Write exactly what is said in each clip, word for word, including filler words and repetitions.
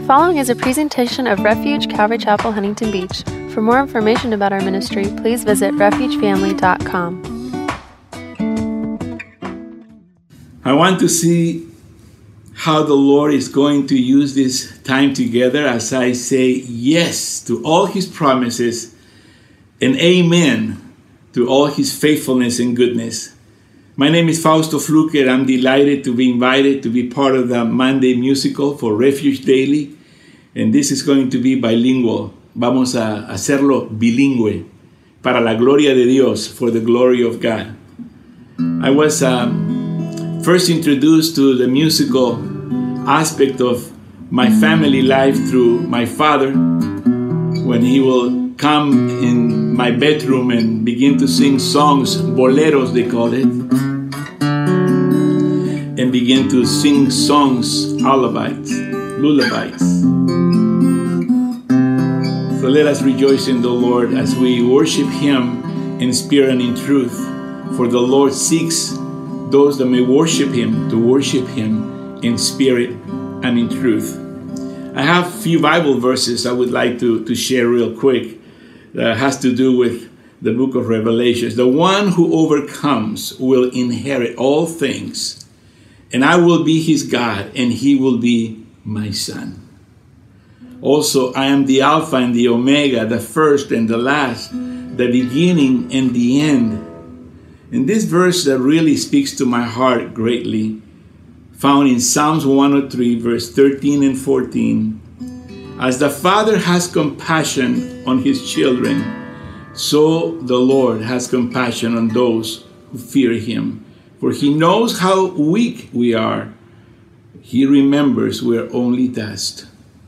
following is a presentation of Refuge Calvary Chapel, Huntington Beach. For more information about our ministry, please visit refuge family dot com. I want to see how the Lord is going to use this time together as I say yes to all His promises and amen to all His faithfulness and goodness. My name is Fausto Fluker. I'm delighted to be invited to be part of the Monday musical for Refuge Daily. And this is going to be bilingual. Vamos a hacerlo bilingüe. Para la gloria de Dios, for the glory of God. I was um, first introduced to the musical aspect of my family life through my father, when he will come in my bedroom and begin to sing songs, boleros they call it, and begin to sing songs, lullabies, lullabies. So let us rejoice in the Lord as we worship Him in spirit and in truth. For the Lord seeks those that may worship Him to worship Him in spirit and in truth. I have a few Bible verses I would like to, to share real quick that has to do with the book of Revelation. The one who overcomes will inherit all things, and I will be his God, and he will be my son. Also, I am the Alpha and the Omega, the first and the last, the beginning and the end. And this verse that really speaks to my heart greatly, found in Psalms one oh three, verse thirteen and fourteen. As the Father has compassion on his children, so the Lord has compassion on those who fear him. For he knows how weak we are. He remembers we are only dust.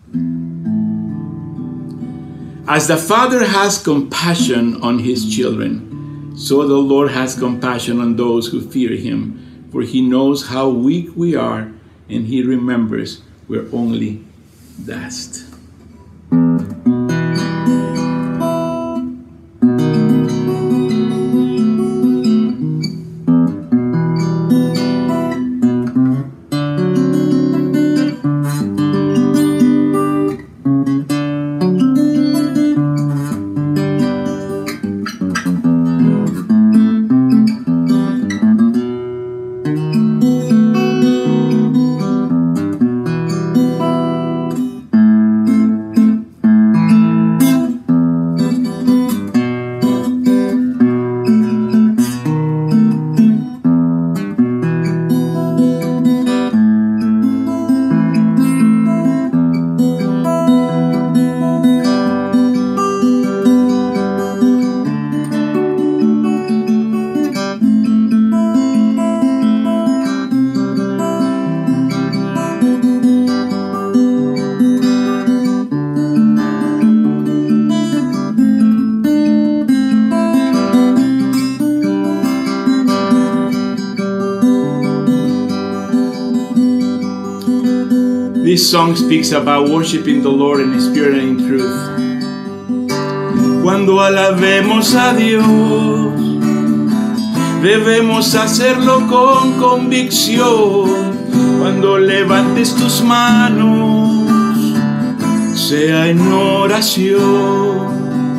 As the Father has compassion on his children, so the Lord has compassion on those who fear him. For he knows how weak we are, and he remembers we're only dust. This song speaks about worshiping the Lord in spirit and in truth. Cuando alabemos a Dios, debemos hacerlo con convicción. Cuando levantes tus manos, sea en oración.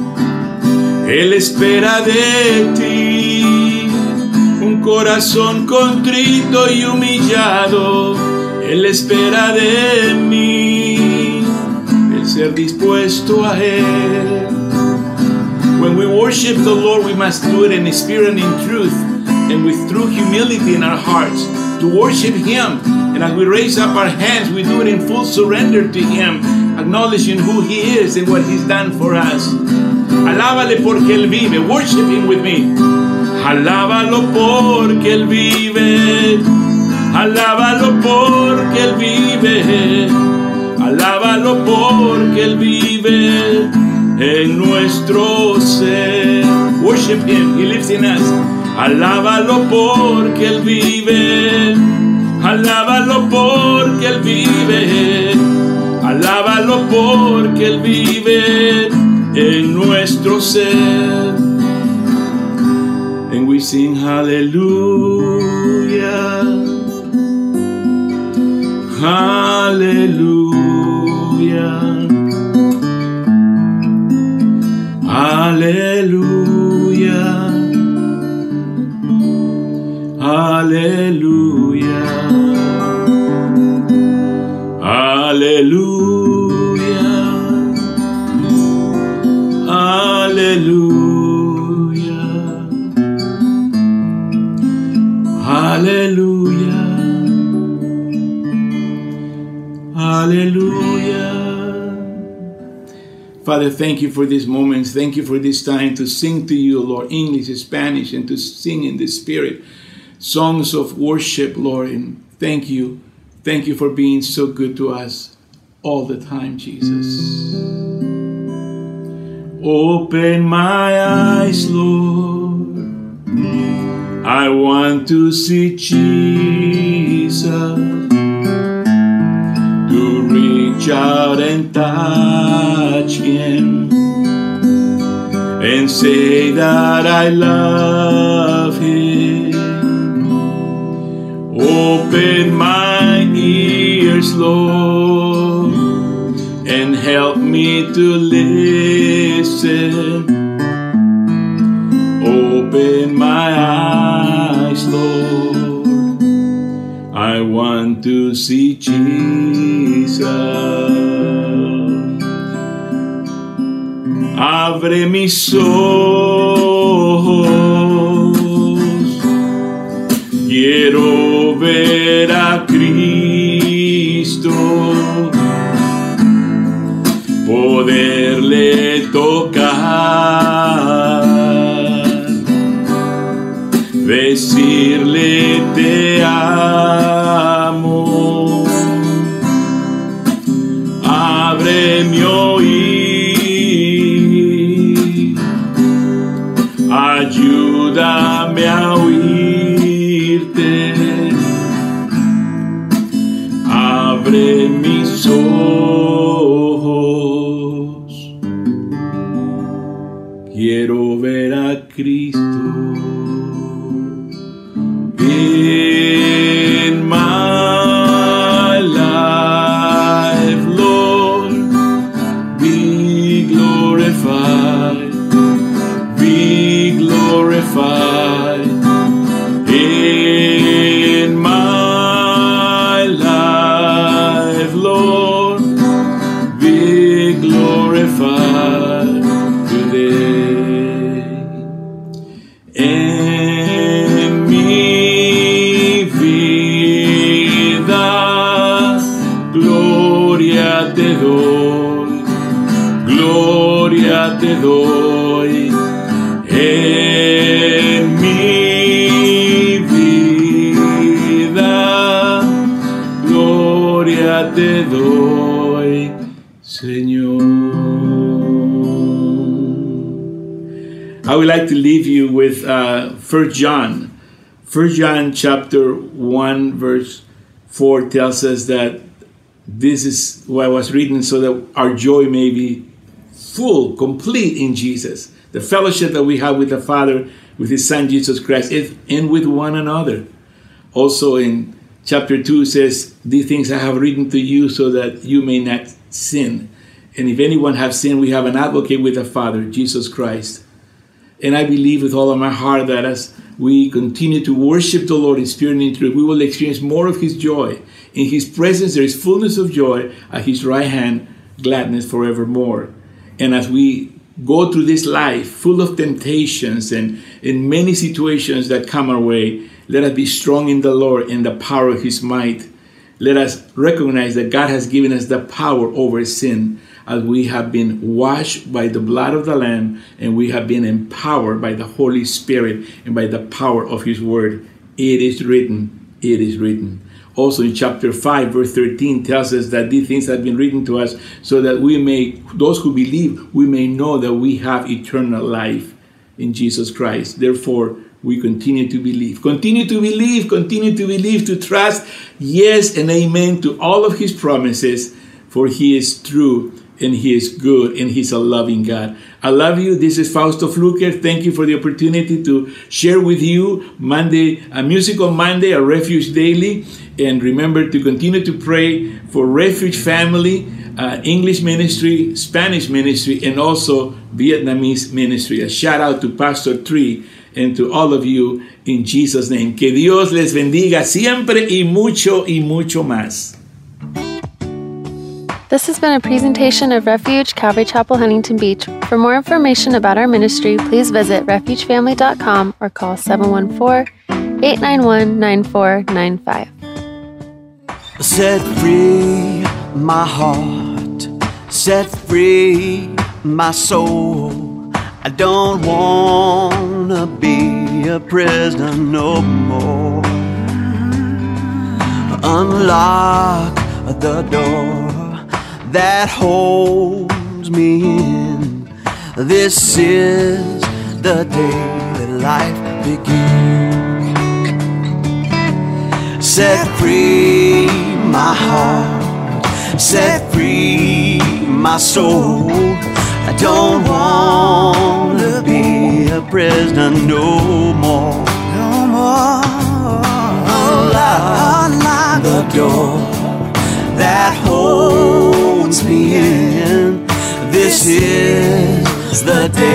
Él espera de ti un corazón contrito y humillado. Él espera de mí el ser dispuesto a Él. When we worship the Lord, we must do it in spirit and in truth, and with true humility in our hearts, to worship Him. And as we raise up our hands, we do it in full surrender to Him, acknowledging who He is and what He's done for us. Alábale porque Él vive. Worship Him with me. Alábalo porque Él vive. Alábalo porque Él vive, alábalo porque Él vive en nuestro ser. Worship Him, He lives in us. Alábalo porque Él vive, alábalo porque Él vive, alábalo porque Él vive en nuestro ser. And we sing hallelujah. Hallelujah. Aleluya, aleluya, aleluya, aleluya. Father, thank you for these moments. Thank you for this time to sing to you, Lord, English, Spanish, and to sing in the Spirit songs of worship, Lord. And thank you. Thank you for being so good to us all the time, Jesus. Open my eyes, Lord. I want to see Jesus, to reach out and touch Him and say that I love Him. Open my ears, Lord, and help me to listen. Open my eyes, Lord, I want to see Jesus. Abre mis ojos, quiero ver a Cristo, poderle tocar, decirle te amo. Abre mi oído, ayúdame a oírte. Abre mis ojos, quiero ver a Cristo. In my life, Lord, be glorified, be glorified. In my life, Lord, be glorified today. En mi vida, gloria te doy, gloria te doy. En mi vida, gloria te doy, Señor. I would like to leave you with uh, First John. First John chapter one verse four tells us that this is what I was reading, so that our joy may be full, complete in Jesus. The fellowship that we have with the Father, with His Son Jesus Christ, and with one another. Also in chapter two says, these things I have written to you so that you may not sin. And if anyone have sinned, we have an advocate with the Father, Jesus Christ. And I believe with all of my heart that as we continue to worship the Lord in spirit and in truth, we will experience more of His joy. In His presence there is fullness of joy, at His right hand gladness forevermore. And as we go through this life full of temptations and in many situations that come our way, let us be strong in the Lord and the power of His might. Let us recognize that God has given us the power over sin, as we have been washed by the blood of the Lamb, and we have been empowered by the Holy Spirit and by the power of His Word. It is written, it is written. Also in chapter five, verse thirteen tells us that these things have been written to us so that we may, those who believe, we may know that we have eternal life in Jesus Christ. Therefore, we continue to believe. Continue to believe, continue to believe, to trust, yes and amen to all of His promises, for He is true and He is good and He's a loving God. I love you. This is Fausto Fluker. Thank you for the opportunity to share with you Monday, a musical Monday, a Refuge Daily. And remember to continue to pray for Refuge Family, uh, English ministry, Spanish ministry, and also Vietnamese ministry. A shout out to Pastor Tree and to all of you in Jesus' name. Que Dios les bendiga siempre y mucho y mucho más. This has been a presentation of Refuge Calvary Chapel, Huntington Beach. For more information about our ministry, please visit refuge family dot com or call seven one four, eight nine one, nine four nine five. Set free my heart, set free my soul. I don't wanna be a prisoner no more. Unlock the door that holds me in. This is the day that life begins. Set free my heart, set free my soul. I don't wanna be a prisoner no more. No more. Unlock, unlock the door that holds me in. This is the day